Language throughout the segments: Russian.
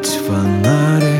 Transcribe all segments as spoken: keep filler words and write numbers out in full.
Эти фонари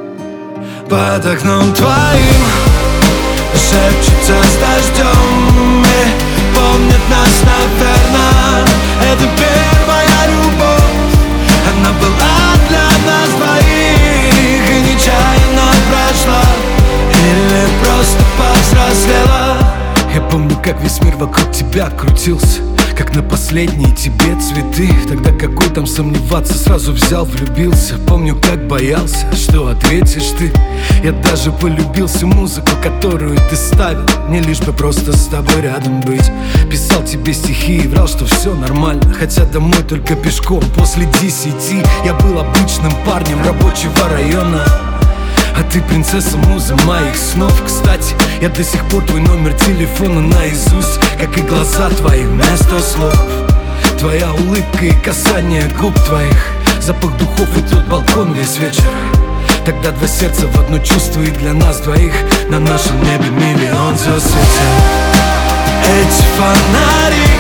под окном твоим шепчутся с дождем и помнят нас, наверное. Это первая любовь, она была для нас двоих и нечаянно прошла, или просто повзрослела. Я помню, как весь мир вокруг тебя крутился, как на последние тебе цветы. Тогда какой там сомневаться, сразу взял, влюбился. Помню, как боялся, что ответишь ты. Я даже полюбился музыку, которую ты ставил, мне лишь бы просто с тобой рядом быть. Писал тебе стихи и врал, что все нормально, хотя домой только пешком после десяти. Я был обычным парнем рабочего района, а ты принцесса музы моих снов. Кстати, я до сих пор твой номер телефона наизусть, как и глаза твои вместо слов. Твоя улыбка и касание губ твоих, запах духов и тот балкон весь вечер. Тогда два сердца в одно чувство, и для нас двоих на нашем небе миллион звезд светят. Эти фонари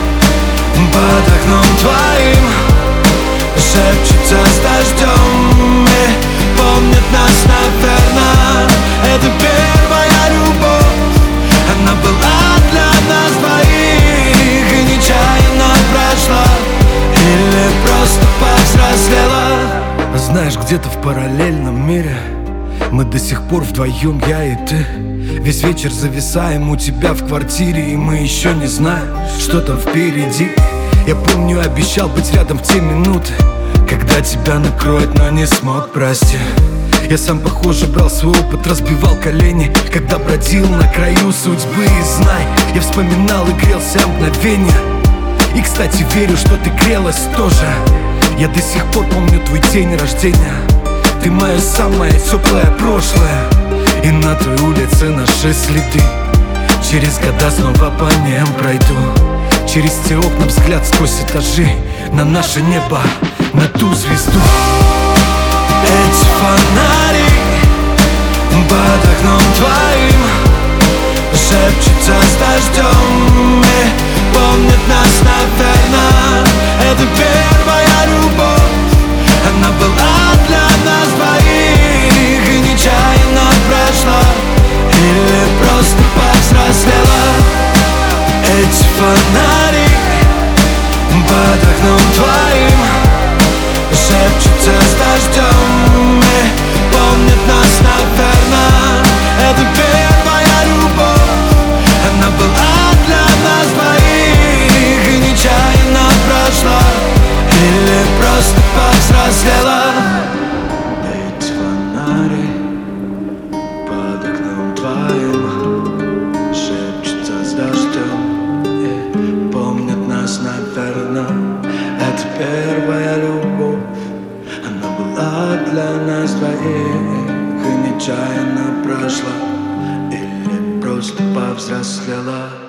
под окном твоим шепчутся с дождем и помнят нас, наверное. Это первая любовь, она была для нас двоих и нечаянно прошла, или просто повзрослела. Знаешь, где-то в параллельном мире мы до сих пор вдвоем, я и ты. Весь вечер зависаем у тебя в квартире, и мы еще не знаем, что там впереди. Я помню, обещал быть рядом в те минуты, когда тебя накроет, но не смог, прости. Я сам, похоже, брал свой опыт, разбивал колени, когда бродил на краю судьбы. И знай, я вспоминал и грелся мгновенье. И, кстати, верю, что ты грелась тоже. Я до сих пор помню твой день рождения. Ты мое самое теплое прошлое, и на той улице наши следы. Через года снова по ним пройду, через те окна взгляд сквозь этажи на наше небо, на ту звезду. Эти фонари под окном твоим шепчутся с дождем и помнят нас, наверное. Это первая любовь, она была для нас двоих и нечаянно прошла, или просто повзрослела. Эти фонари под окном твоим шепчутся с дождем и помнят нас, наверное. Это первая любовь, она была для нас двоих и нечаянно прошла, или просто повзрослела. Эти фонари под окном твоим шепчутся с дождем и помнят нас, наверное. Это первая любовь, она была для нас двоих и нечаянно прошла, или просто повзрослела.